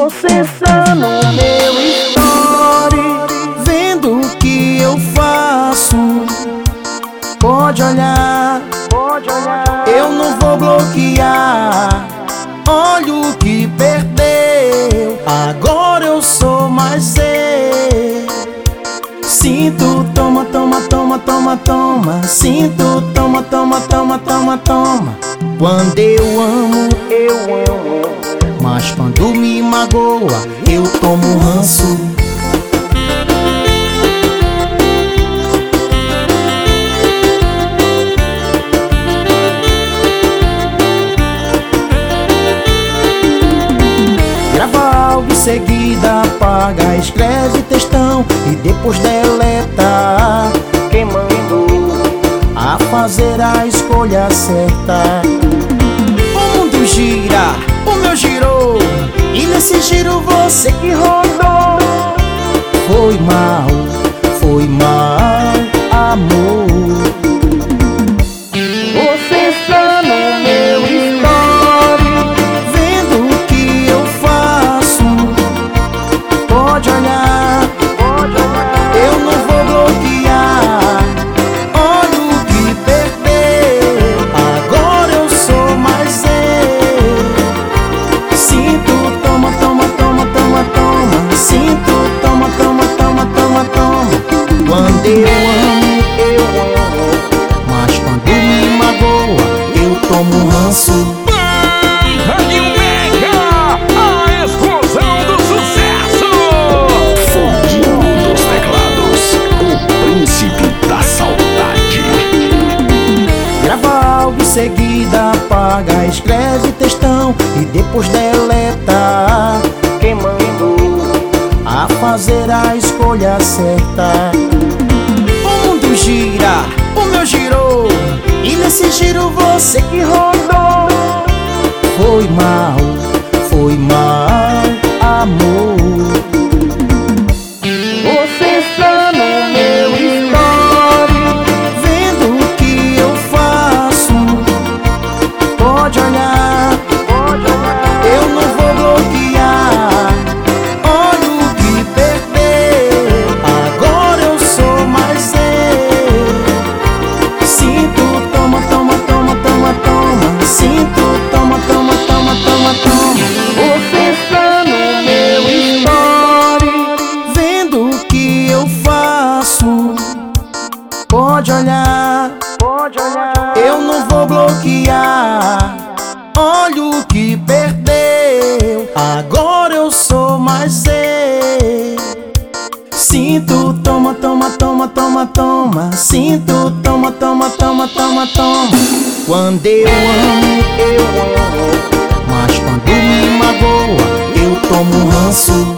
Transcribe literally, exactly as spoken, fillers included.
Você está no meu story, vendo o que eu faço. Pode olhar, pode olhar, eu não vou bloquear. Olha o que perdeu, agora eu sou mais seu. Sinto, toma, toma, toma, toma, toma. Sinto, toma, toma, toma, toma, toma. Quando eu amo, eu amo, mas quando me magoa, eu tomo ranço. Grava algo em seguida, apaga, escreve textão e depois deleta, queimando a fazer a escolha certa. O mundo gira, o meu girou, e nesse giro você que rodou. Foi mal, foi mal, amor. Você está no meu story, vendo o que eu faço. Pode olhar, pode olhar, eu não vou bloquear. Olha o que perdeu, agora eu sou mais seu. Sinto, toma, toma, toma, toma, toma. Sinto, toma, toma, toma, toma, toma. Quando eu amo, eu amo, mas quando me magoa, eu tomo ranço. Rádio Mega, a explosão do sucesso. Fundinho dos teclados, o príncipe da saudade. Grava algo em seguida, apaga, escreve textão e depois deleta, queimando a fazer a escolha certa. O mundo gira, o meu girou, e nesse giro você que rodou. Foi mal, foi mal, amor. Você está no meu story, vendo o que eu faço. Pode olhar, pode olhar, eu não vou bloquear. Olha o que perdeu, agora eu sou mais seu. Sinto, toma, toma, toma, toma, toma. Sinto, toma, toma, toma, toma, toma. Você está no meu story, vendo o que eu faço. Pode olhar, pode olhar, eu não vou bloquear. Olha o que perdeu, agora eu sou mais seu. Sinto, toma, toma, toma, toma, toma. Sinto, toma, toma, toma, toma, toma. Quando eu amo, eu amo, mas quando me magoa, eu tomo ranço.